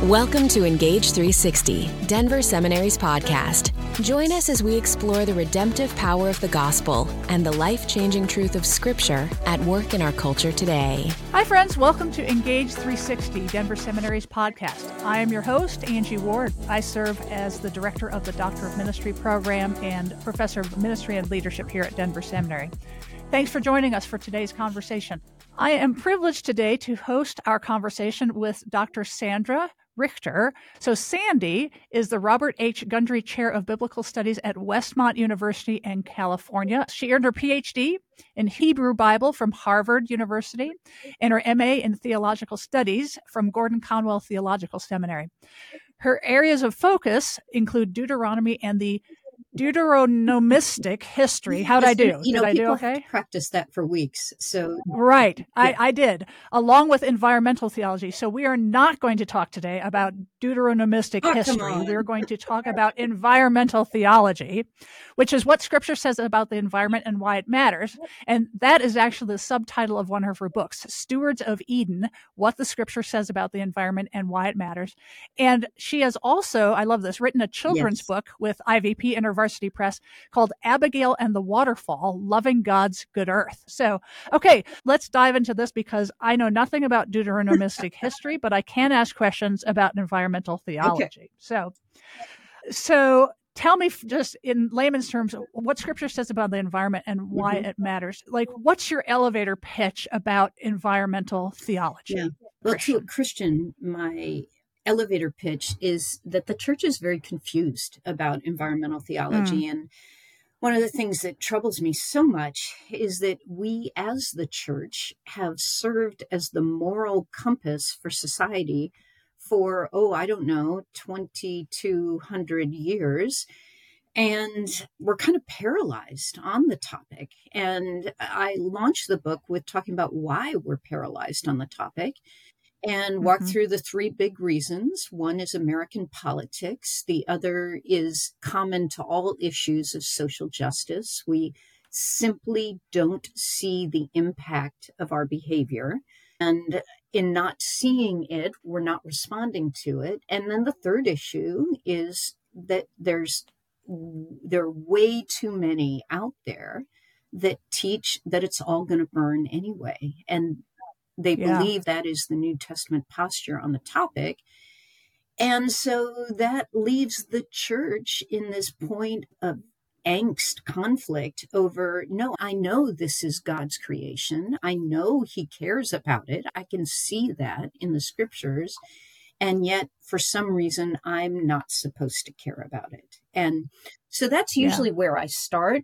Welcome to Engage 360, Denver Seminary's podcast. Join us as we explore the redemptive power of the gospel and the life-changing truth of Scripture at work in our culture today. Hi, friends. Welcome to Engage 360, Denver Seminary's podcast. I am your host, Angie Ward. I serve as the director of the Doctor of Ministry program and professor of ministry and leadership here at Denver Seminary. Thanks for joining us for today's conversation. I am privileged today to host our conversation with Dr. Sandra Richter. So Sandy is the Robert H. Gundry Chair of Biblical Studies at Westmont University in California. She earned her PhD in Hebrew Bible from Harvard University and her MA in Theological Studies from Gordon Conwell Theological Seminary. Her areas of focus include Deuteronomy and the Deuteronomistic history. How'd I do? Did I do okay? Practice that for weeks. So right. Yeah. I did, along with environmental theology. So we are not going to talk today about Deuteronomistic history. We're going to talk about environmental theology, which is what Scripture says about the environment and why it matters. And that is actually the subtitle of one of her books, Stewards of Eden, What the Scripture Says About the Environment and Why It Matters. And she has also, I love this, written a children's book with IVP InterVarsity Press called Abigail and the Waterfall, Loving God's Good Earth. So, okay, let's dive into this because I know nothing about Deuteronomistic history, but I can ask questions about environmental theology. Okay. So tell me just in layman's terms what Scripture says about the environment and why it matters. Like, what's your elevator pitch about environmental theology? Yeah. Well, to a Christian, my elevator pitch is that the church is very confused about environmental theology. And one of the things that troubles me so much is that we as the church have served as the moral compass for society for, 2,200 years. And we're kind of paralyzed on the topic. And I launched the book with talking about why we're paralyzed on the topic and walk through the three big reasons. One is American politics. The other is common to all issues of social justice. We simply don't see the impact of our behavior. And in not seeing it, we're not responding to it. And then the third issue is that there are way too many out there that teach that it's all going to burn anyway. And they believe that is the New Testament posture on the topic. And so that leaves the church in this point of angst, conflict over, no, I know this is God's creation. I know He cares about it. I can see that in the Scriptures. And yet, for some reason, I'm not supposed to care about it. And so that's usually where I start.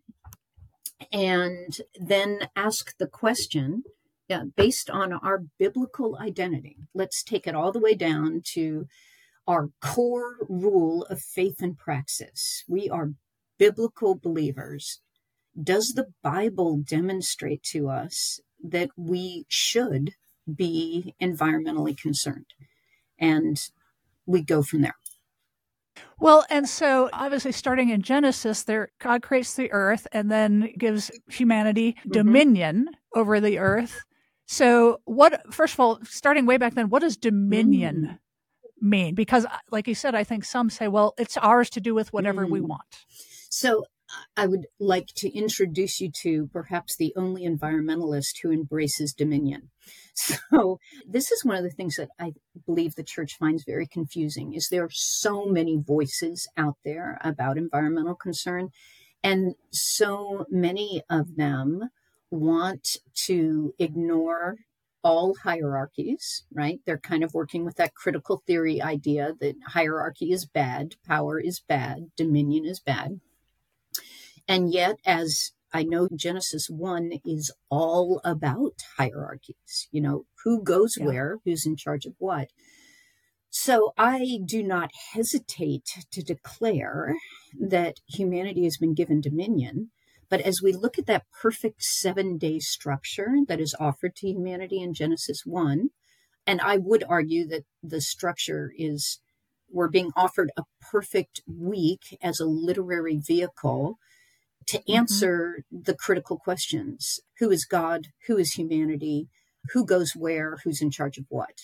And then ask the question, based on our biblical identity, let's take it all the way down to our core rule of faith and praxis. We are biblical believers. Does the Bible demonstrate to us that we should be environmentally concerned? And we go from there. Well, and so obviously starting in Genesis, God creates the earth and then gives humanity dominion over the earth. So first of all, starting way back then, what does dominion mean? Because like you said, I think some say, well, it's ours to do with whatever we want. So I would like to introduce you to perhaps the only environmentalist who embraces dominion. So this is one of the things that I believe the church finds very confusing, is there are so many voices out there about environmental concern, and so many of them want to ignore all hierarchies, right? They're kind of working with that critical theory idea that hierarchy is bad, power is bad, dominion is bad. And yet, as I know, Genesis 1 is all about hierarchies, who goes where, who's in charge of what. So I do not hesitate to declare that humanity has been given dominion. But as we look at that perfect 7-day structure that is offered to humanity in Genesis 1, and I would argue that the structure is, we're being offered a perfect week as a literary vehicle to answer the critical questions. Who is God? Who is humanity? Who goes where? Who's in charge of what?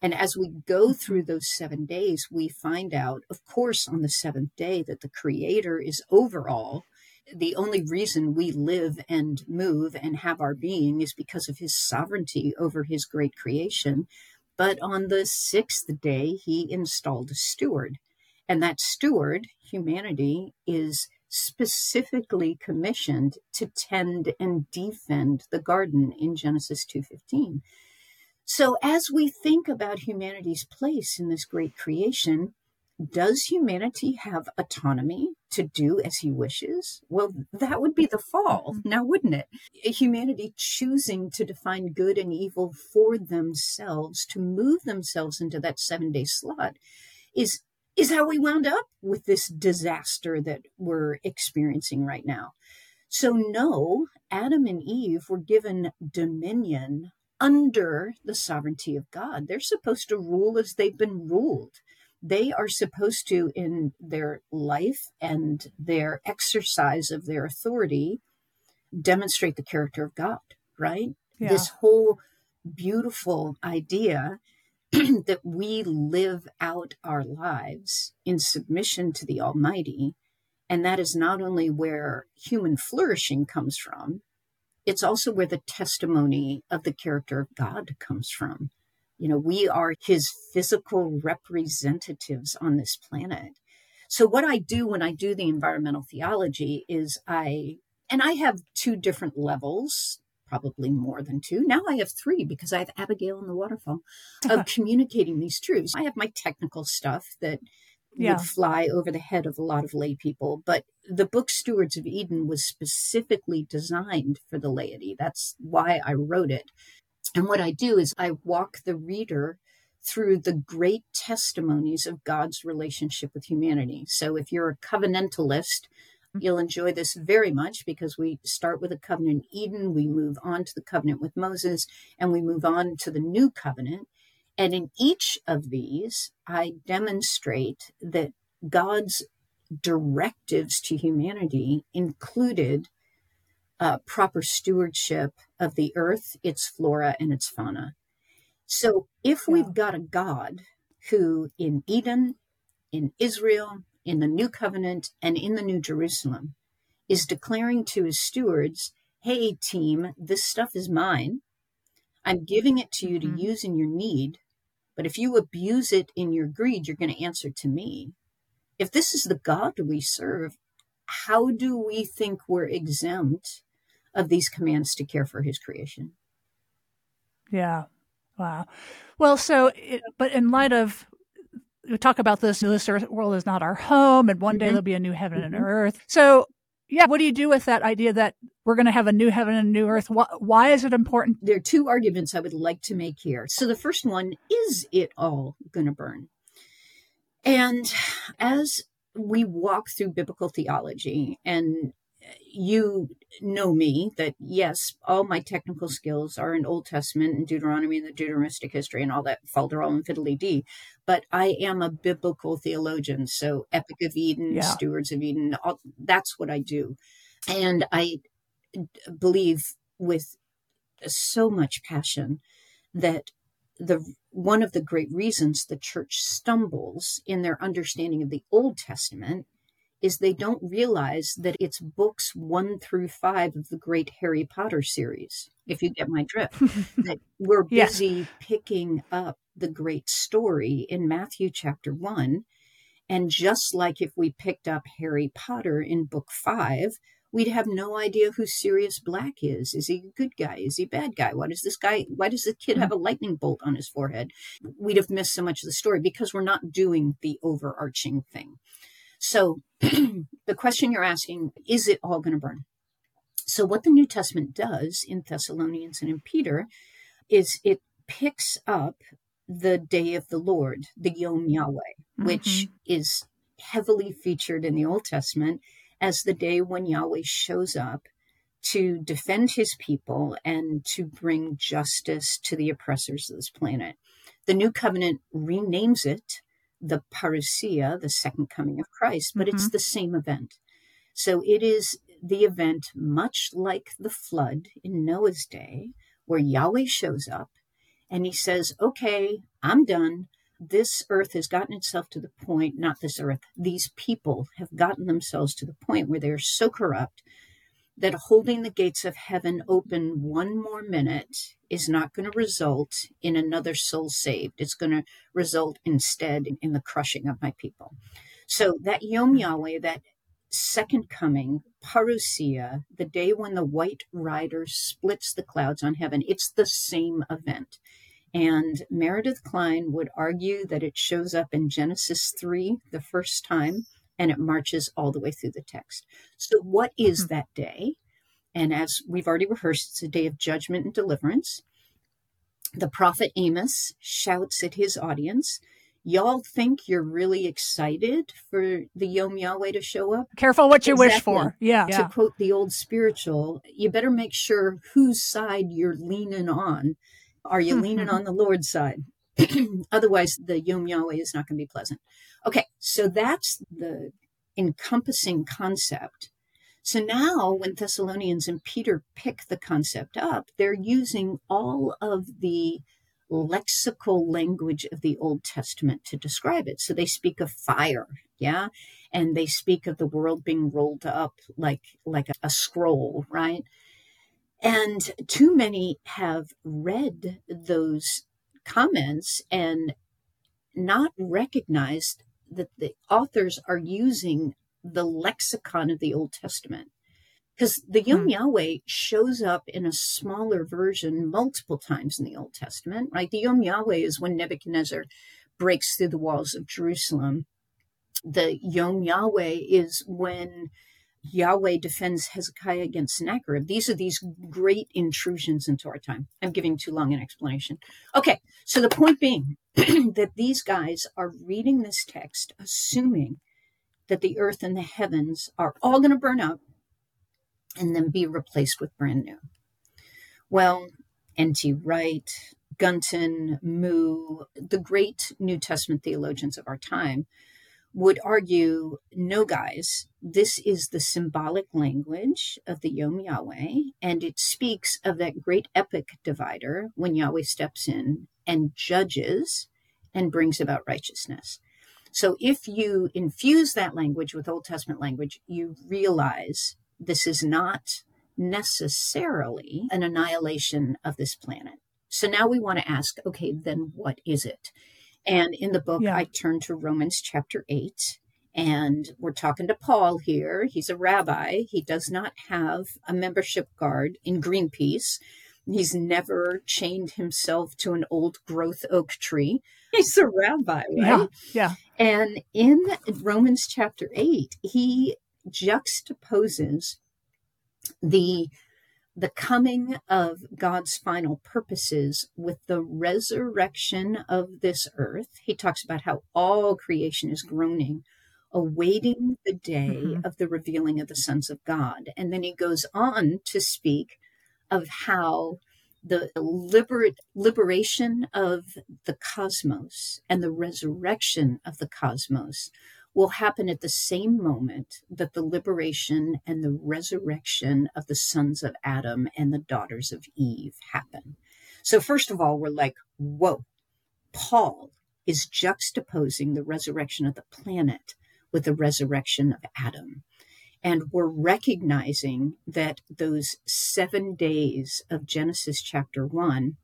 And as we go through those 7 days, we find out, of course, on the seventh day that the Creator is over all. The only reason we live and move and have our being is because of his sovereignty over his great creation. But on the sixth day, he installed a steward. And that steward, humanity, is specifically commissioned to tend and defend the garden in Genesis 2:15. So as we think about humanity's place in this great creation, does humanity have autonomy to do as he wishes? Well, that would be the fall, now wouldn't it? Humanity choosing to define good and evil for themselves, to move themselves into that 7-day slot, is how we wound up with this disaster that we're experiencing right now. So no, Adam and Eve were given dominion under the sovereignty of God. They're supposed to rule as they've been ruled. They are supposed to, in their life and their exercise of their authority, demonstrate the character of God, right? Yeah. This whole beautiful idea that we live out our lives in submission to the Almighty. And that is not only where human flourishing comes from, it's also where the testimony of the character of God comes from. You know, we are his physical representatives on this planet. So what I do when I do the environmental theology is I have 2 different levels, probably more than 2. Now I have 3 because I have Abigail and the Waterfall of communicating these truths. I have my technical stuff that would fly over the head of a lot of lay people. But the book Stewards of Eden was specifically designed for the laity. That's why I wrote it. And what I do is I walk the reader through the great testimonies of God's relationship with humanity. So if you're a covenantalist, you'll enjoy this very much because we start with a covenant in Eden, we move on to the covenant with Moses, and we move on to the new covenant. And in each of these, I demonstrate that God's directives to humanity included proper stewardship of the earth, its flora, and its fauna. So if we've got a God who in Eden, in Israel, in the New Covenant, and in the New Jerusalem is declaring to his stewards, hey, team, this stuff is mine. I'm giving it to you to use in your need. But if you abuse it in your greed, you're going to answer to me. If this is the God we serve, how do we think we're exempt of these commands to care for his creation? Yeah. Wow. Well, but in light of, we talk about this earth world is not our home, and one day there'll be a new heaven and earth. So, what do you do with that idea that we're going to have a new heaven and a new earth? Why is it important? There are 2 arguments I would like to make here. So the first one, is it all going to burn? And as we walk through biblical theology, and you know me, that yes, all my technical skills are in Old Testament and Deuteronomy and the Deuteronomistic history and all that falderall and fiddly-dee, but I am a biblical theologian. So Epic of Eden, Stewards of Eden, that's what I do. And I believe with so much passion that one of the great reasons the church stumbles in their understanding of the Old Testament is they don't realize that it's books 1 through 5 of the great Harry Potter series, if you get my drift. That we're busy picking up the great story in Matthew chapter 1. And just like if we picked up Harry Potter in book 5, we'd have no idea who Sirius Black is. Is he a good guy? Is he a bad guy? Why does the kid have a lightning bolt on his forehead? We'd have missed so much of the story because we're not doing the overarching thing. So the question you're asking, is it all going to burn? So what the New Testament does in Thessalonians and in Peter is it picks up the day of the Lord, the Yom Yahweh, which is heavily featured in the Old Testament as the day when Yahweh shows up to defend his people and to bring justice to the oppressors of this planet. The New Covenant renames it the parousia, the second coming of Christ, but it's the same event. So it is the event much like the flood in Noah's day, where Yahweh shows up and he says, okay, I'm done. This earth has gotten itself to the point, not this earth, these people have gotten themselves to the point where they're so corrupt that holding the gates of heaven open one more minute is not going to result in another soul saved. It's going to result instead in the crushing of my people. So that Yom Yahweh, that second coming, parousia, the day when the white rider splits the clouds on heaven, it's the same event. And Meredith Kline would argue that it shows up in Genesis 3 the first time, and it marches all the way through the text. So what is that day? And as we've already rehearsed, it's a day of judgment and deliverance. The prophet Amos shouts at his audience, y'all think you're really excited for the Yom Yahweh to show up? Careful what you wish for. Yeah. To quote the old spiritual, you better make sure whose side you're leaning on. Are you leaning on the Lord's side? Otherwise, the Yom Yahweh is not going to be pleasant. Okay, so that's the encompassing concept. So now when Thessalonians and Peter pick the concept up, they're using all of the lexical language of the Old Testament to describe it. So they speak of fire, yeah? And they speak of the world being rolled up like a scroll, right? And too many have read those comments and not recognized that the authors are using the lexicon of the Old Testament. Because the Yom Yahweh shows up in a smaller version multiple times in the Old Testament, right? The Yom Yahweh is when Nebuchadnezzar breaks through the walls of Jerusalem. The Yom Yahweh is when Yahweh defends Hezekiah against Sennacherib. These are these great intrusions into our time. I'm giving too long an explanation. Okay, so the point being that these guys are reading this text, assuming that the earth and the heavens are all going to burn up and then be replaced with brand new. Well, N.T. Wright, Gunton, Moo, the great New Testament theologians of our time would argue, no, guys, this is the symbolic language of the Yom Yahweh, and it speaks of that great epic divider when Yahweh steps in and judges and brings about righteousness. So if you infuse that language with Old Testament language, you realize this is not necessarily an annihilation of this planet. So now we want to ask, okay, then what is it? And in the book, I turn to Romans chapter 8, and we're talking to Paul here. He's a rabbi. He does not have a membership card in Greenpeace. He's never chained himself to an old growth oak tree. He's a rabbi, right? Yeah. And in Romans chapter 8, he juxtaposes the coming of God's final purposes with the resurrection of this earth. He talks about how all creation is groaning, awaiting the day of the revealing of the sons of God. And then he goes on to speak of how the liberation of the cosmos and the resurrection of the cosmos will happen at the same moment that the liberation and the resurrection of the sons of Adam and the daughters of Eve happen. So first of all, we're like, whoa, Paul is juxtaposing the resurrection of the planet with the resurrection of Adam. And we're recognizing that those 7 days of Genesis chapter 1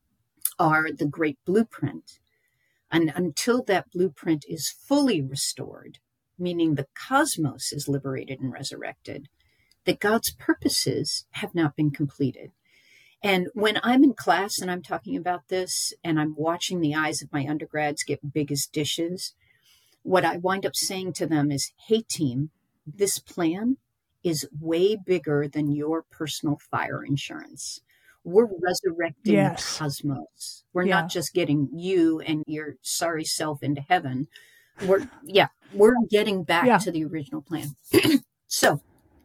are the great blueprint. And until that blueprint is fully restored, meaning the cosmos is liberated and resurrected, that God's purposes have not been completed. And when I'm in class and I'm talking about this and I'm watching the eyes of my undergrads get big as dishes, what I wind up saying to them is, hey, team, this plan is way bigger than your personal fire insurance. We're resurrecting the cosmos. We're not just getting you and your sorry self into heaven. We're getting back to the original plan. So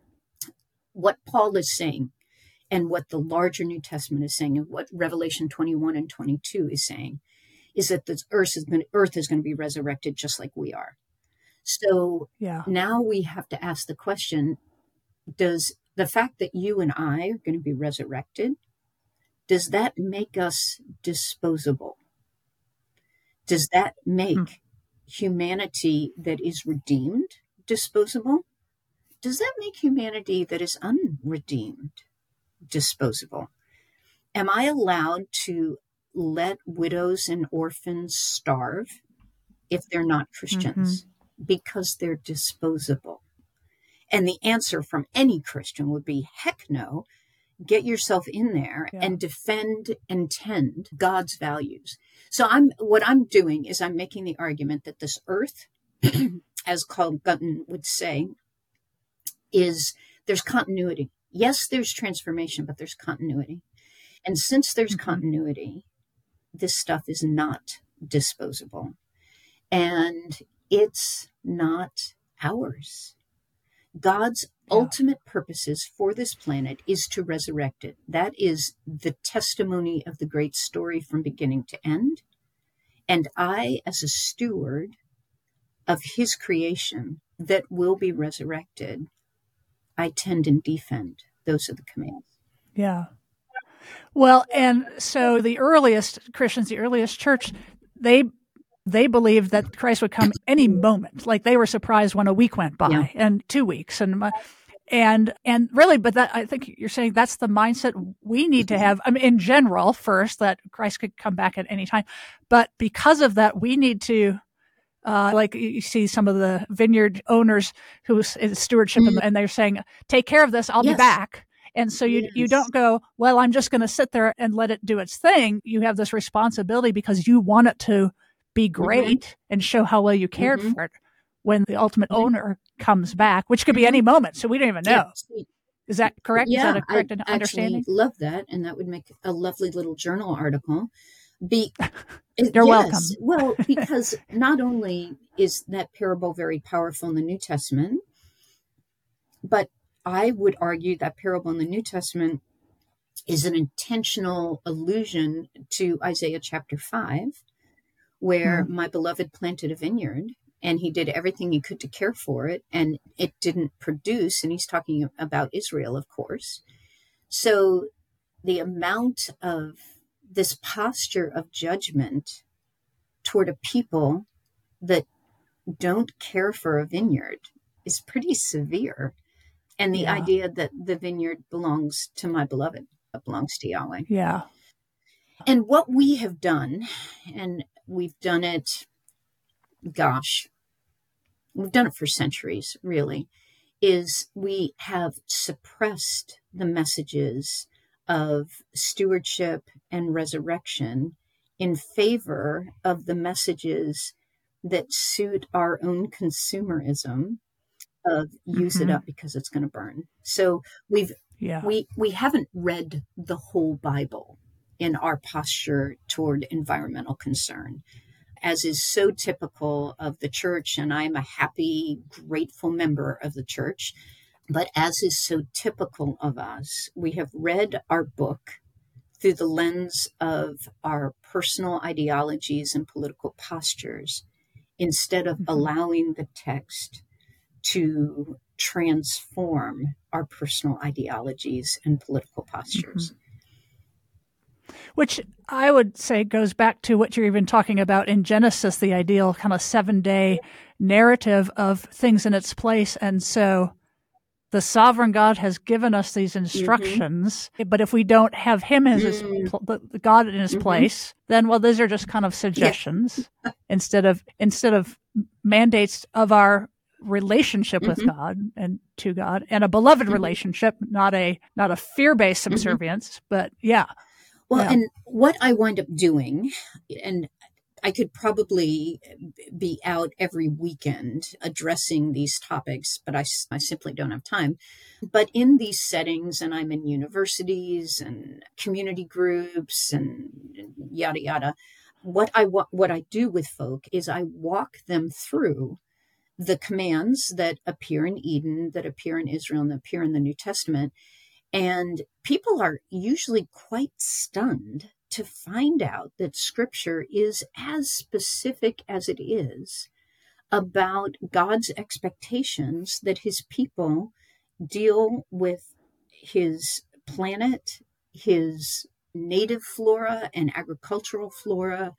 what Paul is saying and what the larger New Testament is saying and what Revelation 21 and 22 is saying is that the earth is going to be resurrected just like we are. So now we have to ask the question, does the fact that you and I are going to be resurrected, does that make us disposable? Does that make humanity that is redeemed disposable? Does that make humanity that is unredeemed disposable? Am I allowed to let widows and orphans starve if they're not Christians because they're disposable? And the answer from any Christian would be, heck no. Get yourself in there and defend and tend God's values. So what I'm doing is I'm making the argument that this earth, as Carl Gutton would say, is there's continuity. Yes, there's transformation, but there's continuity. And since there's continuity, this stuff is not disposable. And it's not ours. God's ultimate purposes for this planet is to resurrect it. That is the testimony of the great story from beginning to end. And I, as a steward of his creation that will be resurrected, I tend and defend. Those are the commands. Yeah. Well, and so the earliest Christians, the earliest church, they believed that Christ would come any moment. Like they were surprised when a week went by and 2 weeks and really, but that, I think you're saying that's the mindset we need to have. I mean, in general, first, that Christ could come back at any time. But because of that, we need to, like you see some of the vineyard owners who's in stewardship and they're saying, take care of this, I'll be back. And so you don't go, well, I'm just going to sit there and let it do its thing. You have this responsibility because you want it to be great and show how well you cared for it when the ultimate owner comes back, which could be any moment. So we don't even know. Is that correct? Yeah, Is that a correct understanding? I love that. And that would make a lovely little journal article. You're welcome. Well, because not only is that parable very powerful in the New Testament, but I would argue that parable in the New Testament is an intentional allusion to Isaiah chapter 5, where my beloved planted a vineyard and he did everything he could to care for it and it didn't produce. And he's talking about Israel, of course. So the amount of this posture of judgment toward a people that don't care for a vineyard is pretty severe. And the idea that the vineyard belongs to my beloved, it belongs to Yahweh. Yeah. And what we have done, and we've done it, we've done it for centuries, really, is we have suppressed the messages of stewardship and resurrection in favor of the messages that suit our own consumerism of use it up because it's going to burn. So we haven't read the whole Bible in our posture toward environmental concern, as is so typical of the church. And I'm a happy, grateful member of the church. But as is so typical of us, we have read our book through the lens of our personal ideologies and political postures, instead of allowing the text to transform our personal ideologies and political postures. Which I would say goes back to what you're even talking about in Genesis, the ideal kind of 7-day narrative of things in its place. And so the sovereign God has given us these instructions, but if we don't have him as the God in his place, then, well, these are just kind of suggestions instead of mandates of our relationship with God and to God, and a beloved relationship, not a fear-based subservience, but and what I wind up doing, and I could probably be out every weekend addressing these topics, but I simply don't have time. But in these settings, and I'm in universities and community groups and yada, yada, what I do with folk is I walk them through the commands that appear in Eden, that appear in Israel, and that appear in the New Testament. And people are usually quite stunned to find out that Scripture is as specific as it is about God's expectations that his people deal with his planet, his native flora and agricultural flora,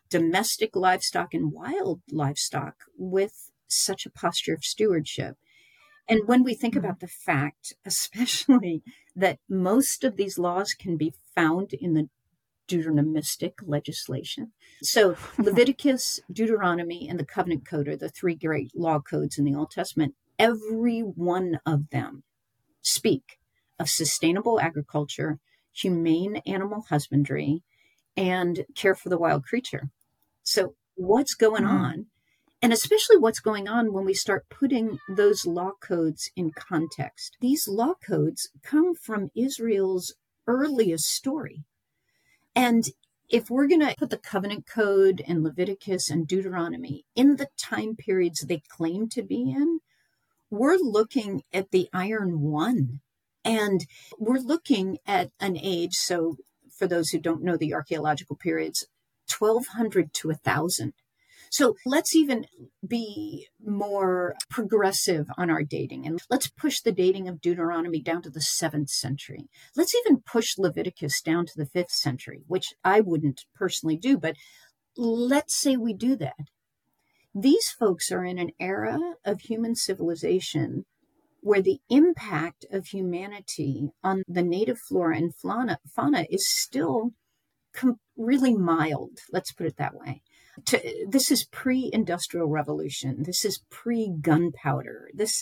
domestic livestock and wild livestock with such a posture of stewardship. And when we think about the fact, especially that most of these laws can be found in the Deuteronomistic legislation. So Leviticus, Deuteronomy, and the Covenant Code are the three great law codes in the Old Testament. Every one of them speak of sustainable agriculture, humane animal husbandry, and care for the wild creature. So what's going on? And especially what's going on when we start putting those law codes in context. These law codes come from Israel's earliest story. And if we're going to put the Covenant Code and Leviticus and Deuteronomy in the time periods they claim to be in, we're looking at the Iron One. And we're looking at an age, so for those who don't know the archaeological periods, 1200 to 1000. So let's even be more progressive on our dating, and let's push the dating of Deuteronomy down to the 7th century. Let's even push Leviticus down to the 5th century, which I wouldn't personally do, but let's say we do that. These folks are in an era of human civilization where the impact of humanity on the native flora and fauna is still really mild. Let's put it that way. This is pre-industrial revolution. This is pre-gunpowder. This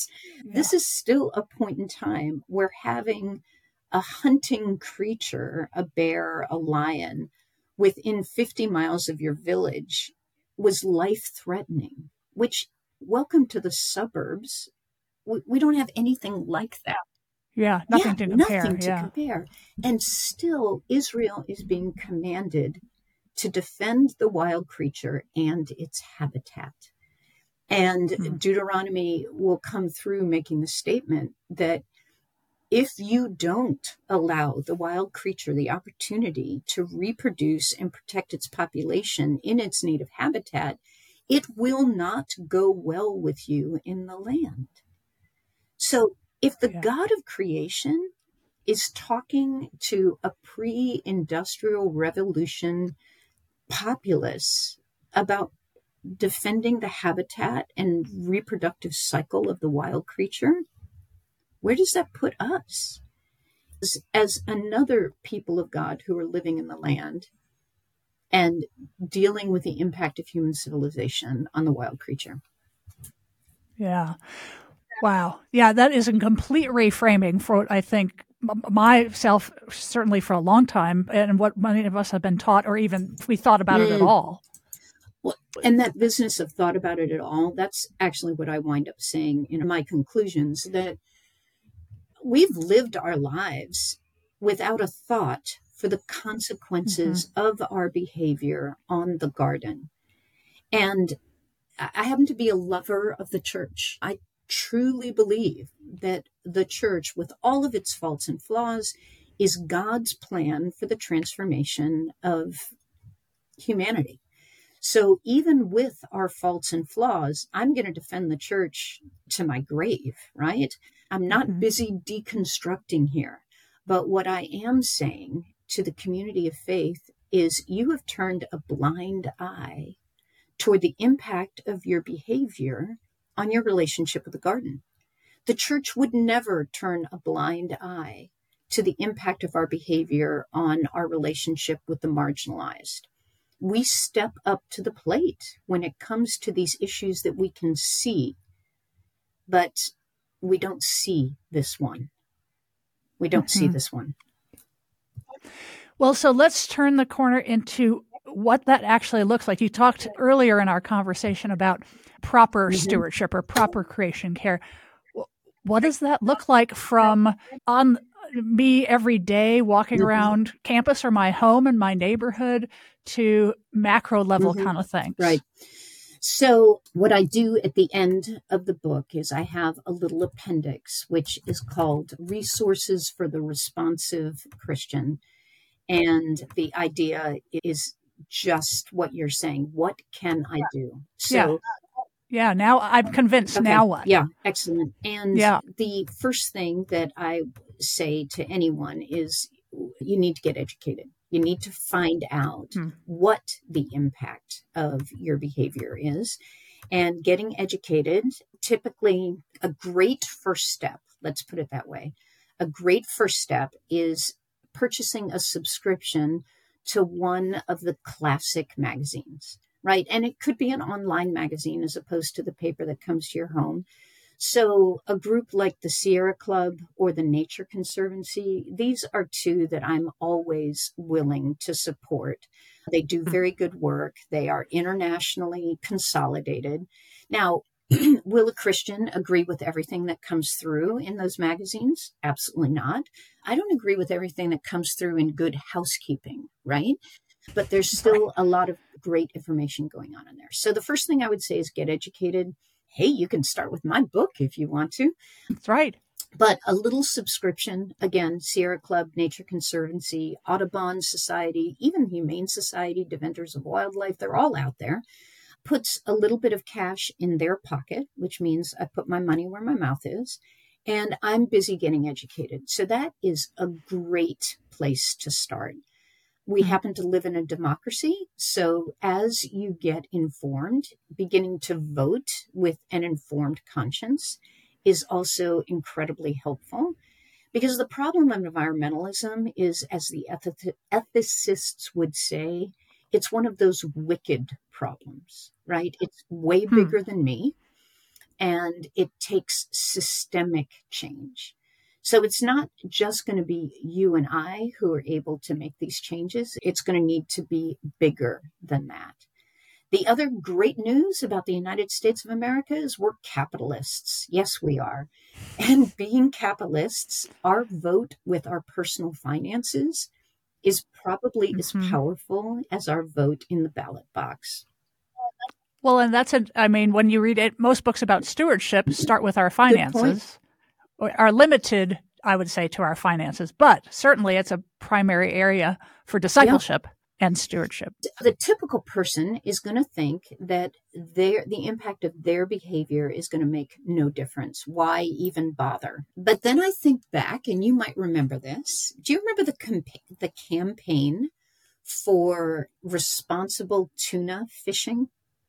is still a point in time where having a hunting creature, a bear, a lion, within 50 miles of your village was life-threatening, which, welcome to the suburbs. We don't have anything like that. Yeah, nothing to compare. Nothing to compare. And still, Israel is being commanded to defend the wild creature and its habitat. And Deuteronomy will come through making the statement that if you don't allow the wild creature the opportunity to reproduce and protect its population in its native habitat, it will not go well with you in the land. So if the God of creation is talking to a pre-industrial revolution populace about defending the habitat and reproductive cycle of the wild creature, where does that put us as another people of God who are living in the land and dealing with the impact of human civilization on the wild creature? Yeah. Wow. Yeah, that is a complete reframing for what I think myself, certainly for a long time, and what many of us have been taught, or even if we thought about it at all. Well, and that business of thought about it at all, that's actually what I wind up saying in my conclusions, that we've lived our lives without a thought for the consequences of our behavior on the garden. And I happen to be a lover of the church. I truly believe that the church, with all of its faults and flaws, is God's plan for the transformation of humanity. So even with our faults and flaws, I'm going to defend the church to my grave, right? I'm not busy deconstructing here. But what I am saying to the community of faith is you have turned a blind eye toward the impact of your behavior on your relationship with the garden. The church would never turn a blind eye to the impact of our behavior on our relationship with the marginalized. We step up to the plate when it comes to these issues that we can see, but we don't see this one. We don't see this one. Well, so let's turn the corner into what that actually looks like. You talked earlier in our conversation about proper stewardship or proper creation care. What does that look like from on me every day walking around campus or my home and my neighborhood to macro level kind of things? Right. So what I do at the end of the book is I have a little appendix, which is called Resources for the Responsive Christian. And the idea is just what you're saying. What can I do? So yeah, now I'm convinced. Okay. Now what? Yeah, excellent. And the first thing that I say to anyone is you need to get educated. You need to find out what the impact of your behavior is. And getting educated, typically a great first step, let's put it that way. A great first step is purchasing a subscription to one of the classic magazines, right? And it could be an online magazine as opposed to the paper that comes to your home. So a group like the Sierra Club or the Nature Conservancy, these are two that I'm always willing to support. They do very good work. They are internationally consolidated. Now, will a Christian agree with everything that comes through in those magazines? Absolutely not. I don't agree with everything that comes through in Good Housekeeping, right? But there's still a lot of great information going on in there. So the first thing I would say is get educated. Hey, you can start with my book if you want to. That's right. But a little subscription, again, Sierra Club, Nature Conservancy, Audubon Society, even Humane Society, Defenders of Wildlife, they're all out there, puts a little bit of cash in their pocket, which means I put my money where my mouth is, and I'm busy getting educated. So that is a great place to start. We happen to live in a democracy. So as you get informed, beginning to vote with an informed conscience is also incredibly helpful. Because the problem of environmentalism is, as the ethicists would say, it's one of those wicked problems, right? It's way bigger than me, and it takes systemic change. So it's not just going to be you and I who are able to make these changes. It's going to need to be bigger than that. The other great news about the United States of America is we're capitalists. Yes, we are. And being capitalists, our vote with our personal finances is probably as powerful as our vote in the ballot box. Well, and when you read it, most books about stewardship start with our finances. Are limited, I would say, to our finances, but certainly it's a primary area for discipleship and stewardship. The typical person is going to think that the impact of their behavior is going to make no difference. Why even bother? But then I think back, and you might remember this. Do you remember the campaign for responsible tuna fishing?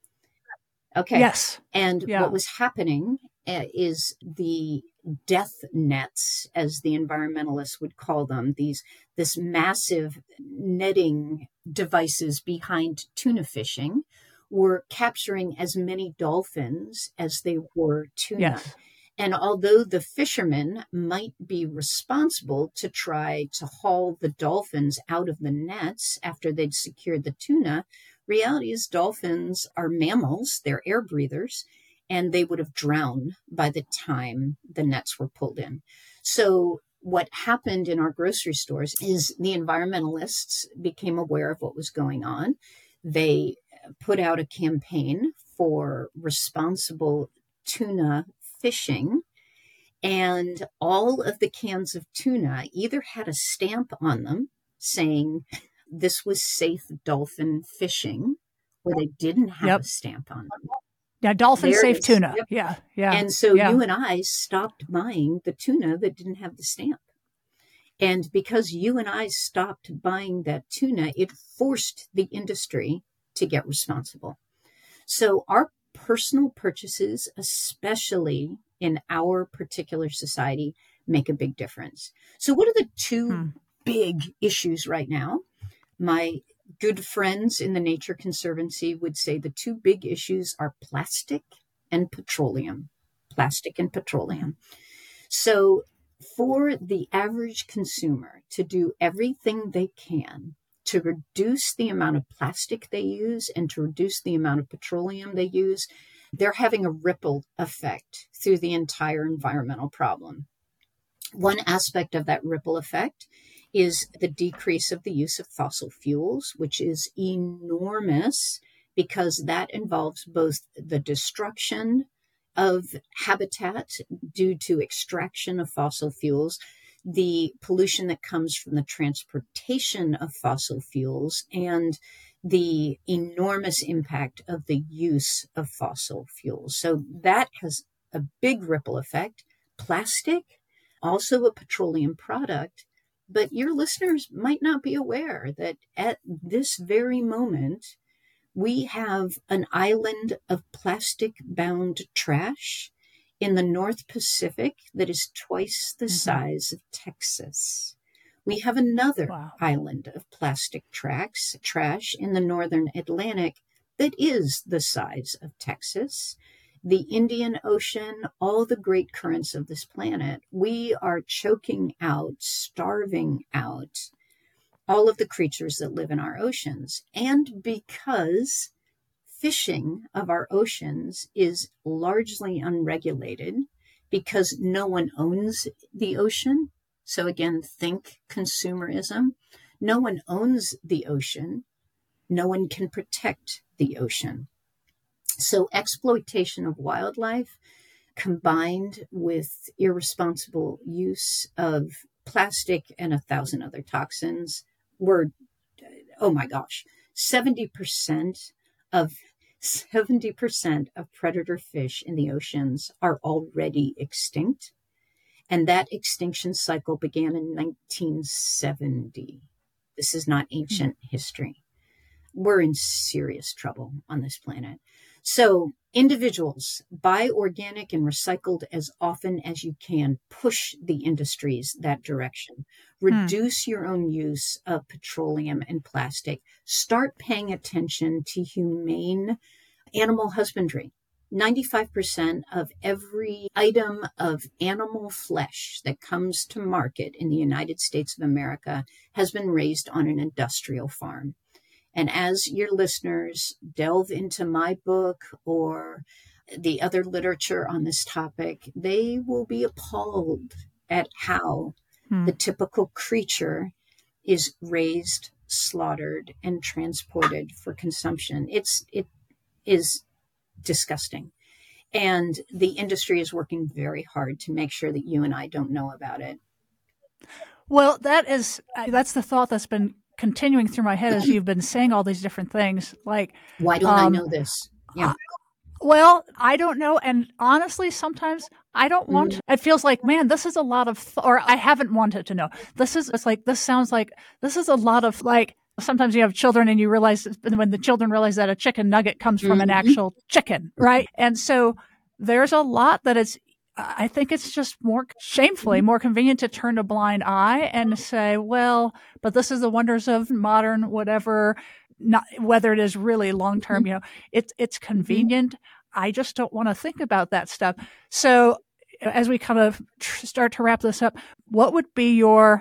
Okay. Yes. And what was happening is the death nets, as the environmentalists would call them, this massive netting devices behind tuna fishing were capturing as many dolphins as they were tuna. Yes. And although the fishermen might be responsible to try to haul the dolphins out of the nets after they'd secured the tuna, reality is dolphins are mammals, they're air breathers, and they would have drowned by the time the nets were pulled in. So what happened in our grocery stores is the environmentalists became aware of what was going on. They put out a campaign for responsible tuna fishing, and all of the cans of tuna either had a stamp on them saying this was safe dolphin fishing, or they didn't have a stamp on them. Yeah, dolphin safe tuna. Yep. Yeah. And so you and I stopped buying the tuna that didn't have the stamp. And because you and I stopped buying that tuna, it forced the industry to get responsible. So our personal purchases, especially in our particular society, make a big difference. So what are the two big issues right now? My good friends in the Nature Conservancy would say the two big issues are plastic and petroleum. Plastic and petroleum. So for the average consumer to do everything they can to reduce the amount of plastic they use and to reduce the amount of petroleum they use, they're having a ripple effect through the entire environmental problem. One aspect of that ripple effect is the decrease of the use of fossil fuels, which is enormous because that involves both the destruction of habitat due to extraction of fossil fuels, the pollution that comes from the transportation of fossil fuels, and the enormous impact of the use of fossil fuels. So that has a big ripple effect. Plastic, also a petroleum product, But your listeners might not be aware that at this very moment, we have an island of plastic-bound trash in the North Pacific that is twice the size of Texas. We have another island of plastic trash in the Northern Atlantic that is the size of Texas. The Indian Ocean, all the great currents of this planet, we are choking out, starving out all of the creatures that live in our oceans. And because fishing of our oceans is largely unregulated, because no one owns the ocean. So again, think consumerism. No one owns the ocean. No one can protect the ocean. So exploitation of wildlife combined with irresponsible use of plastic and 1,000 other toxins were, oh my gosh, 70% of predator fish in the oceans are already extinct. And that extinction cycle began in 1970. This is not ancient history. We're in serious trouble on this planet. So individuals, buy organic and recycled as often as you can. Push the industries that direction. Reduce your own use of petroleum and plastic. Start paying attention to humane animal husbandry. 95% of every item of animal flesh that comes to market in the United States of America has been raised on an industrial farm. And as your listeners delve into my book or the other literature on this topic, they will be appalled at how the typical creature is raised, slaughtered, and transported for consumption. It is disgusting. And the industry is working very hard to make sure that you and I don't know about it. Well, that's the thought that's been continuing through my head as you've been saying all these different things. Like, why don't I know this? Yeah. Well, I don't know. And honestly, sometimes I don't want to. It feels like, man, this is a lot of, or I haven't wanted to know. This sounds like this is a lot of, like, sometimes you have children and you realize when the children realize that a chicken nugget comes from an actual chicken, right? And so there's a lot that I think it's just more shamefully more convenient to turn a blind eye and say, well, but this is the wonders of modern whatever, not whether it is really long term, it's convenient. I just don't want to think about that stuff. So as we kind of start to wrap this up, what would be your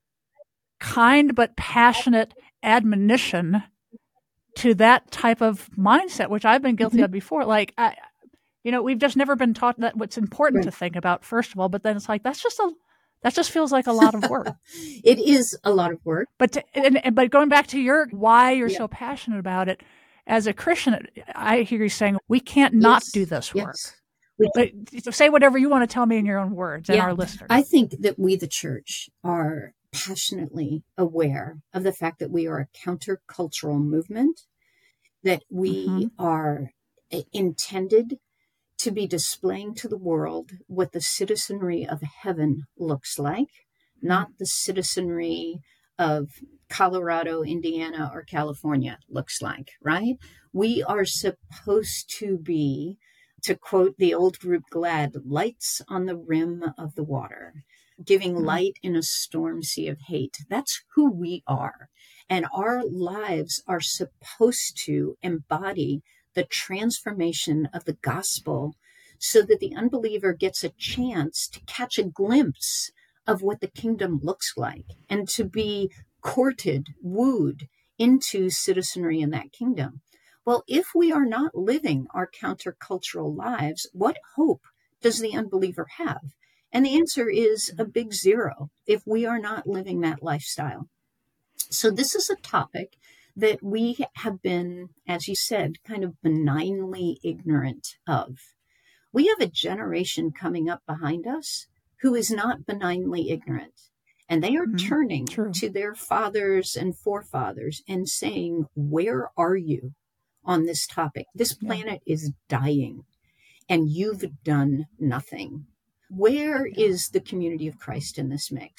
kind but passionate admonition to that type of mindset, which I've been guilty of before? Like, we've just never been taught that what's important to think about, first of all, but then it's like, that just feels like a lot of work. It is a lot of work. But going back to why you're so passionate about it, as a Christian, I hear you saying, we can't not do this work. But say whatever you want to tell me in your own words and our listeners. I think that we, the church, are passionately aware of the fact that we are a countercultural movement, that we are intended to be displaying to the world what the citizenry of heaven looks like, not the citizenry of Colorado, Indiana, or California looks like, right? We are supposed to be, to quote the old group GLAAD, lights on the rim of the water, giving light in a storm sea of hate. That's who we are. And our lives are supposed to embody the transformation of the gospel so that the unbeliever gets a chance to catch a glimpse of what the kingdom looks like and to be courted, wooed into citizenry in that kingdom. Well, if we are not living our countercultural lives, what hope does the unbeliever have? And the answer is a big zero if we are not living that lifestyle. So this is a topic that we have been, as you said, kind of benignly ignorant of. We have a generation coming up behind us who is not benignly ignorant. And they are turning to their fathers and forefathers and saying, where are you on this topic? This planet is dying and you've done nothing. Where is the community of Christ in this mix?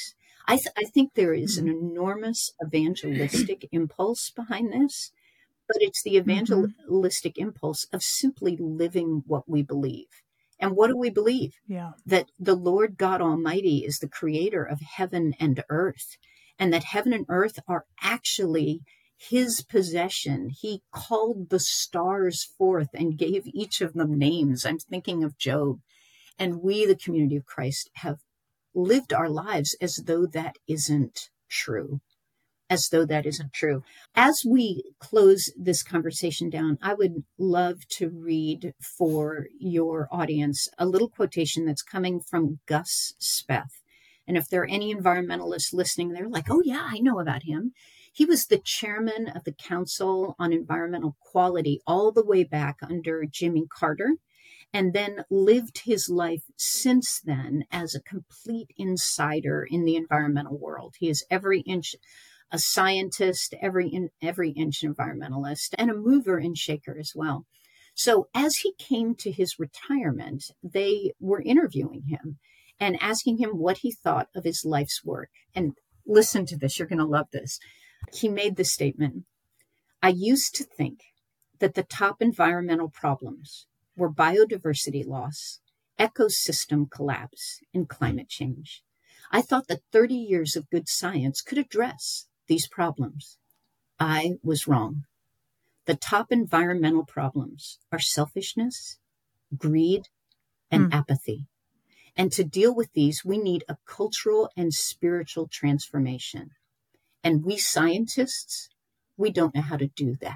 I think there is an enormous evangelistic impulse behind this, but it's the evangelistic impulse of simply living what we believe. And what do we believe? Yeah. That the Lord God Almighty is the creator of heaven and earth, and that heaven and earth are actually his possession. He called the stars forth and gave each of them names. I'm thinking of Job. And we, the community of Christ, have lived our lives as though that isn't true. As though that isn't true. As we close this conversation down, I would love to read for your audience a little quotation that's coming from Gus Speth. And if there are any environmentalists listening, they're like, oh yeah, I know about him. He was the chairman of the Council on Environmental Quality all the way back under Jimmy Carter, and then lived his life since then as a complete insider in the environmental world. He is every inch a scientist, every inch environmentalist, and a mover and shaker as well. So as he came to his retirement, they were interviewing him and asking him what he thought of his life's work. And listen to this, you're going to love this. He made the statement, I used to think that the top environmental problems were biodiversity loss, ecosystem collapse, and climate change. I thought that 30 years of good science could address these problems. I was wrong. The top environmental problems are selfishness, greed, and apathy. And to deal with these, we need a cultural and spiritual transformation. And we scientists, we don't know how to do that.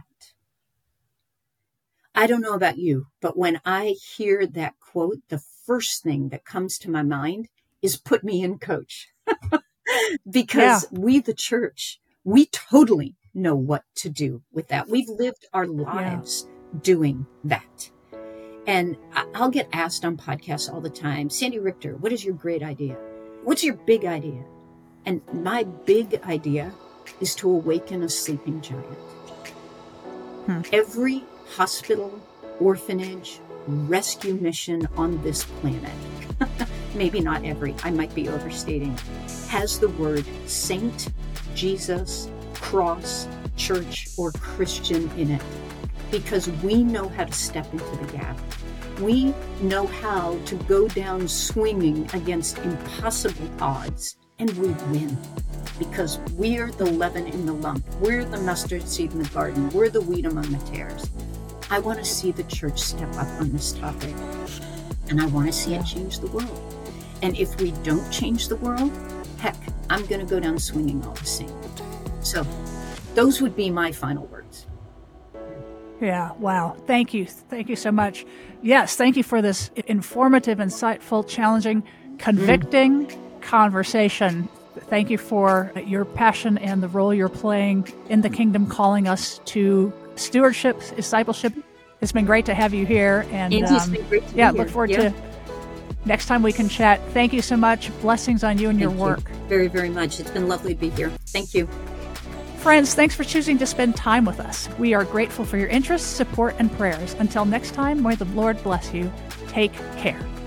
I don't know about you, but when I hear that quote, the first thing that comes to my mind is put me in, coach. Because we, the church, we totally know what to do with that. We've lived our lives doing that. And I'll get asked on podcasts all the time, Sandy Richter, what is your great idea? What's your big idea? And my big idea is to awaken a sleeping giant. Every hospital, orphanage, rescue mission on this planet, maybe not every, I might be overstating, has the word saint, Jesus, cross, church, or Christian in it. Because we know how to step into the gap. We know how to go down swinging against impossible odds, and we win. Because we're the leaven in the lump. We're the mustard seed in the garden. We're the wheat among the tares. I want to see the church step up on this topic. And I want to see it change the world. And if we don't change the world, heck, I'm going to go down swinging all the same. So those would be my final words. Yeah. Wow. Thank you. Thank you so much. Yes. Thank you for this informative, insightful, challenging, convicting conversation. Thank you for your passion and the role you're playing in the kingdom, calling us to stewardship, discipleship. It's been great to have you here. And it's been great to be here. Look forward to next time we can chat. Thank you so much. Blessings on you and your work. Thank you very, very much. It's been lovely to be here. Thank you. Friends, thanks for choosing to spend time with us. We are grateful for your interest, support, and prayers. Until next time, may the Lord bless you. Take care.